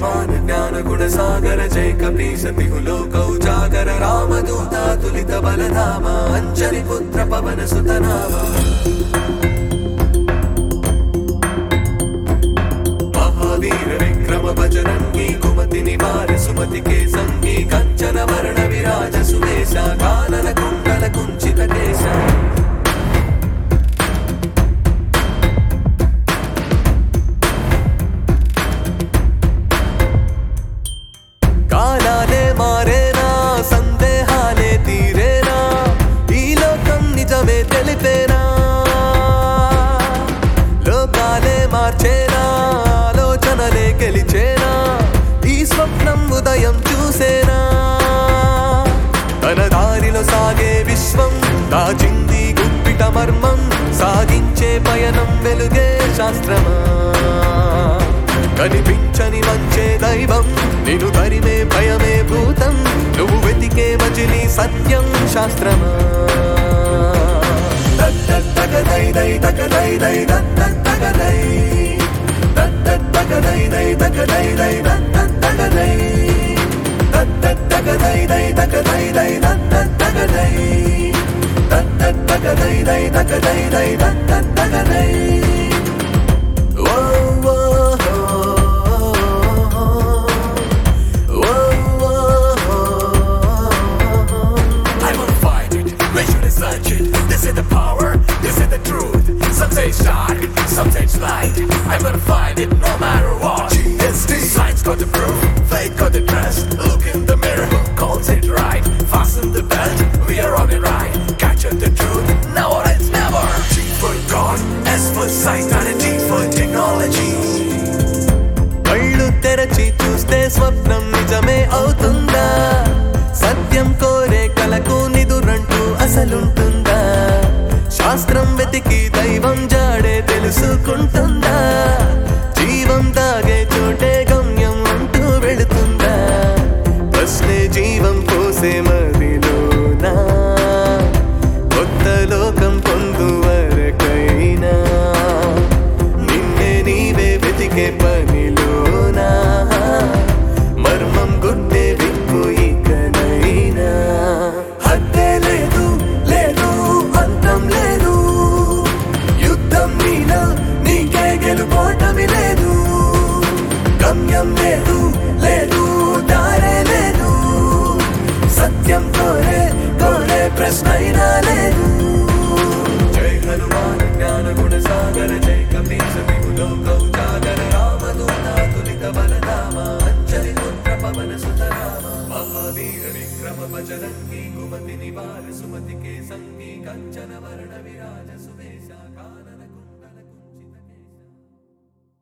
हनुमान ज्ञान गुण सागर जय कपीस तिहु लोक उजागर रामदूत तुलित बलधाम अंजनी पुत्र पवन सुत नाम महावीर विक्रम बजरंगी कुमति निवार सुमति के संगी कंचन वर्ण विराज सुवेशा कानन कुंडल कुंचित केशा కాలాలే మారేనా సందేహాలే తీరేనా ఈ లోకం నిజమే తెలిపేనా లోకాలే మార్చేనా ఆలోచనలే గెలిచేనా ఈ స్వప్నం ఉదయం చూసేనా తన దారిలో సాగే విశ్వం దాచింది గుప్పిట మర్మం సాగించే పయనం వెలుగే శాస్త్రమా కనిపించని వచ్చే దైవం నిన్ను తరిమే భయమే భూతం నువ్వు వెతికే మజిలీ సత్యం శాస్త్రమా తగదై దై తగదై దై తగదై తగదై దై తగదై దై తగదై తగదై దై తగదై దై తగదై తగదై దై తగదై దై తగదై This is the power, this is the truth. Some say it's dark, some say it's light. I'm gonna find it no matter what. GST. Science got the proof, faith got the trust. Look in the mirror, who calls it right? Fasten the belt, we are on the right. Catch up the truth, now or else never. G for God, S for science, and T for technology. కళ్ళు తెరచి చూస్తే స్వప్నం నిజమే అవుతుందా సత్యం కోరే కలకు నిదురంటూ అసలుంటుందా శాస్త్రం వెతికి దైవం జాడే తెలుసుకుంటుందా జీవం తాగే చోటే గమ్యం అంటూ వెళుతుందా ప్రశ్నే జీవం పోసే మదిలోనా కొత్త లోకం పొందు వరకైనా నిన్నే నీవే వెతికే పనిలోనా మర్మం గుట్టే విప్పు ఇకనైనా హద్దే లేదు లేదు అంతం లేదు యుద్ధం నీలో నీకే గెలుపోటమి లేదు గమ్యం లేదు లేదు దారే లేదు సత్యం కోరే కోరే ప్రశ్నైనా లేదు జై హనుమాన్ జ్ఞాన గుణ సాగర జై కపీస తిహు లోక ఉజాగర రామదూత తులిత బలధామ అంజలి పుత్ర పవన సుత నామ महावीर विक्रम बजरंगी कुमति निवार सुमति के संगी कंचन वर्ण विराज सुवे